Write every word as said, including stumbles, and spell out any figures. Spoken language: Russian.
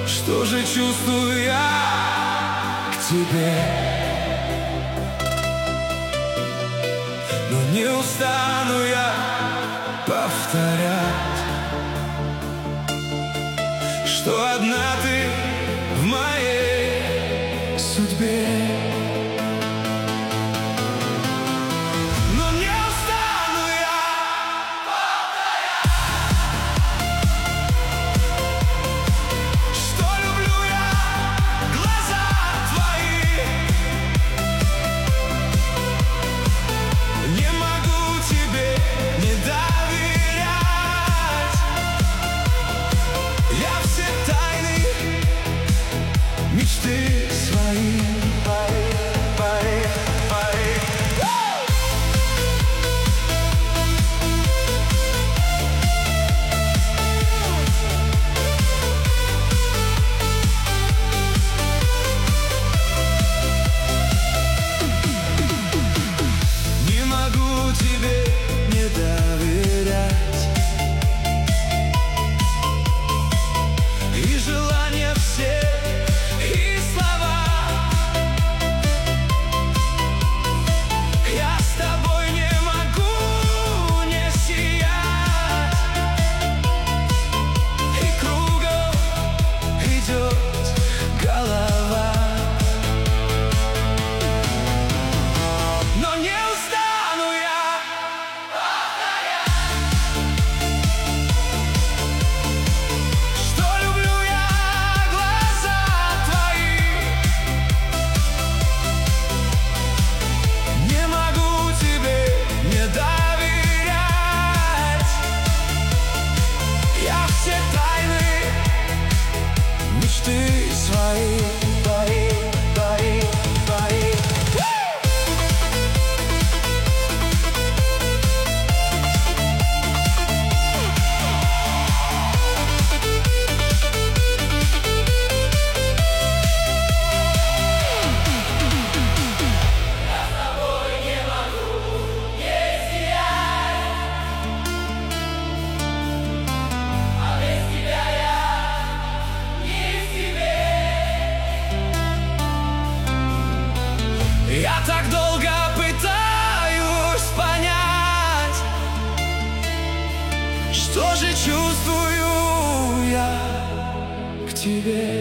Что же чувствую я к тебе? Но не устану я повторять, что одна ты в моей судьбе. Мечты свои, мои, мои, мои. Не могу тебе не доверять, и желания все мечты свои, твои, твои, твои. Я с тобой не могу не сиять, а без тебя я Я так долго пытаюсь понять, что же чувствую я к тебе.